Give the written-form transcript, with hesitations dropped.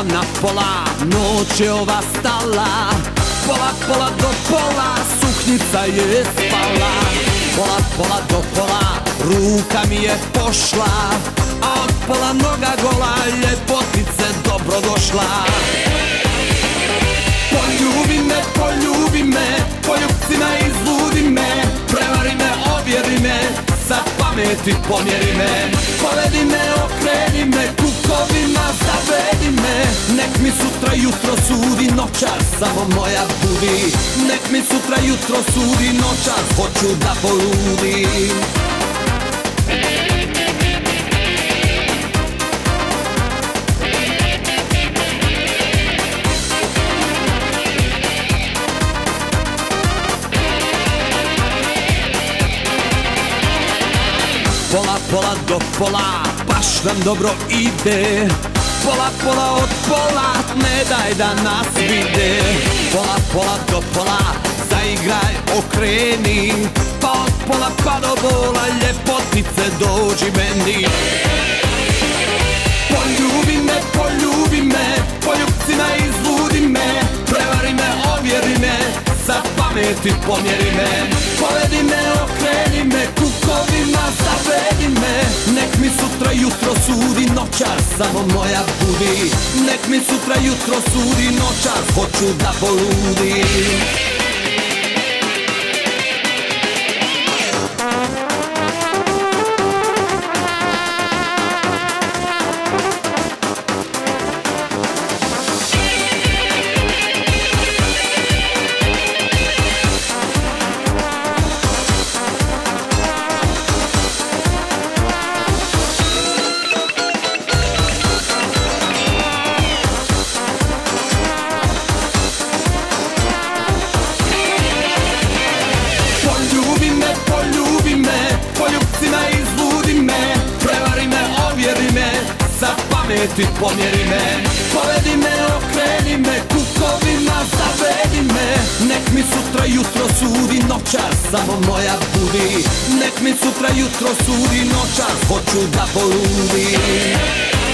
na pola, noć je ova stala. Pola, pola do pola, suknjica je spala. Pola, pola do pola, ruka mi je pošla. A od pola noga gola, ljepotice dobrodošla. Poljubi me, poljubcima izludi me. Prevari me, ovjeri me, sa pameti pomjeri me. Povedi me, okreni me, kukovima zavedi me. Nek mi sutra jutro sudi, noćas samo moja budi. Nek mi sutra jutro sudi, noćas hoću da poludim. Pola, pola do pola, baš nam dobro ide. Pola, pola od pola, ne daj da nas vide. Pola, pola do pola, zaigraj, okreni. Pa od pola pa do bola, ljepotice dođi meni. Poljubi me, poljubcima izludi me. Prevari me, ovjeri me, sa pameti pomjeri me. Povedi me, okreni me, kukovima zavedi me. Nek mi sutra jutro sudi, noćas samo moja budi. Nek mi sutra jutro sudi, noćas hoću da poludim. Ti pomjeri me, povedi me, okreni me, kukovima zavedi me. Nek mi sutra jutro sudi, noćas samo moja budi. Nek mi sutra jutro sudi, noćas hoću da poludim.